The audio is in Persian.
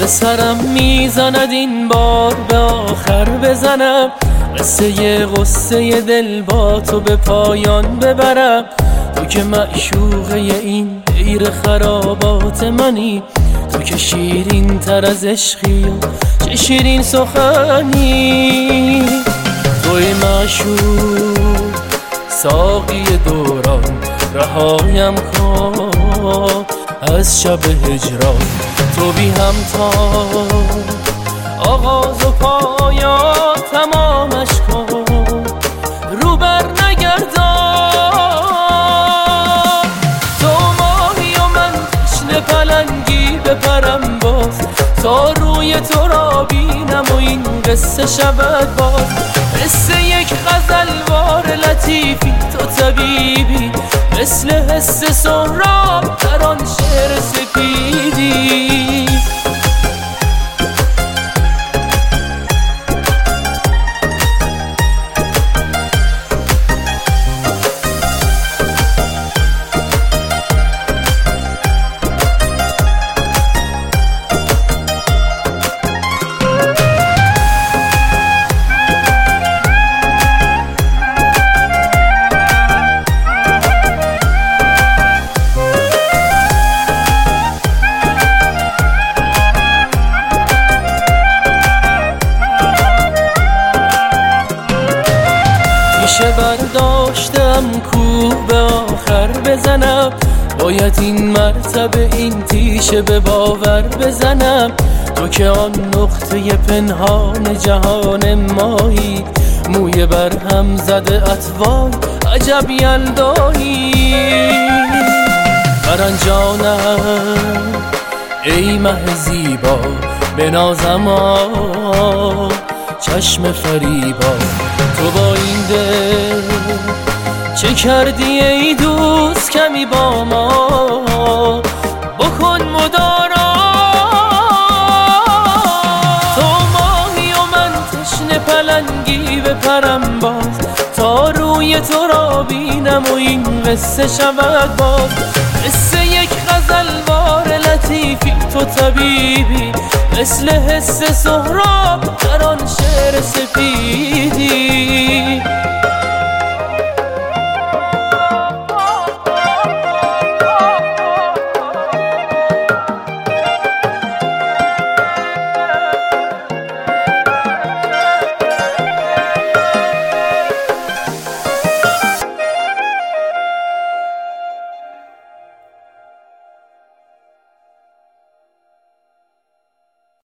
به سرم میزند این بار به آخر بزنم، قصه غصه دل با تو به پایان ببرم. تو که معشوقه این دیر خرابات منی، تو که شیرین تر از عشقی و چه شیرین سخنی. توی معشوق ساقی دوران، رهایم کن از شب هجران. تو بی همتا آغاز و پایان تمامش کن، رو بر نگردان. تو ماهی و من تشنه پلنگی بپرم باز، تا روی تو را بینم و این قصه شود باز. قصه یک غزلوار لطیفی تو طبیبی، مثل حس سهراب در آن شعر سپیدی. پیشه برداشتم کوه به آخر بزنم، باید این مرتبه این تیشه به باور بزنم. تو که آن نقطه پنهان جهان مایی، موی بر هم زده اطوار عجب یلدایی. برنجانم ای مه زیبا بنازم چشم فریبا. تو با این دل چه کردی ای دوست کمی با ما، بکن مدارا. تو ماهی و من تشنه پلنگی بپرم باز، تا روی تو را بینم و این قصه شود باز. قصه یک غزلوار لطیفی تو طبیبی، مثل حس سهراب در آن شعر سپیدی.